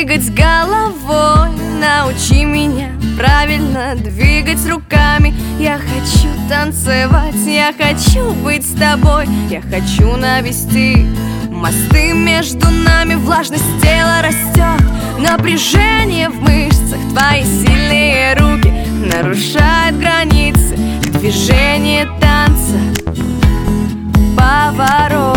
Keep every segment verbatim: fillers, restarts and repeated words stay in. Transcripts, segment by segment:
двигать головой, научи меня правильно двигать руками. Я хочу танцевать, я хочу быть с тобой, я хочу навести мосты между нами. Влажность тела растет, напряжение в мышцах. Твои сильные руки нарушают границы. Движение танца, поворот.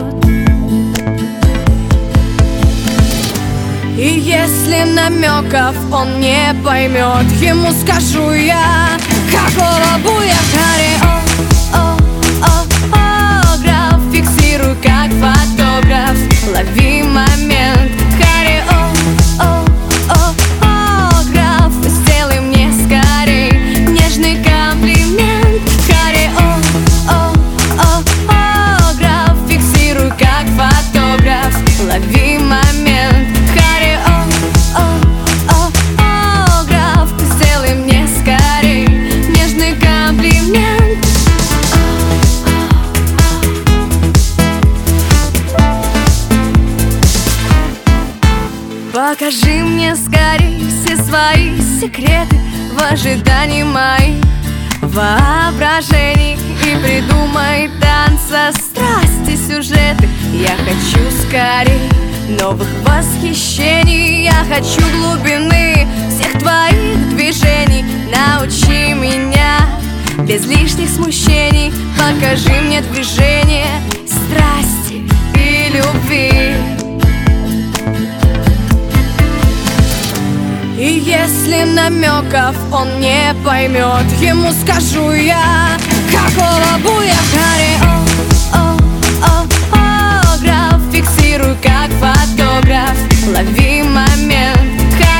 И если намеков он не поймет, ему скажу я: какого буя, хореограф. Фиксируй как фотограф, лови момент. Хореограф, сделай мне скорей нежный комплимент. Хореограф, фиксируй как фотограф, лови момент. Хореограф, сделай мне скорей нежный комплимент. Покажи мне скорей все свои секреты в ожидании моих воображений. И придумай танца, страсти, сюжеты. Я хочу скорей новых восхищений. Я хочу глубины всех твоих движений. Научи меня без лишних смущений. Покажи мне движение страсти и любви. И если намеков он не поймет, ему скажу я: какого буя, хореограф. Фиксируй как фотограф, лови момент.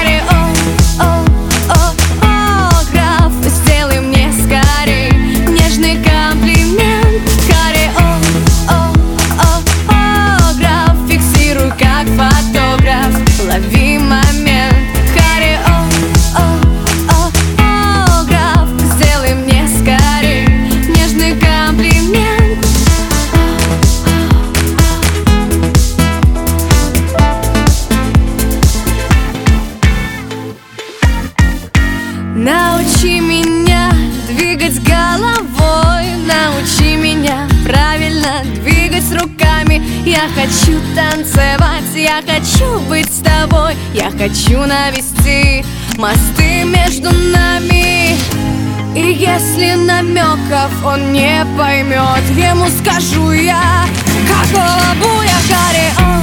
Хореограф, сделай мне скорей нежный комплимент. Хореограф, фиксируй как фотограф, лови момент. Хореограф, сделай мне скорей нежный комплимент. Научи меня двигать головой, научи меня правильно двигать руками. Я хочу танцевать, я хочу быть с тобой, я хочу навести мосты между нами. И если намеков он не поймет, ему скажу я: какого буя, хореограф.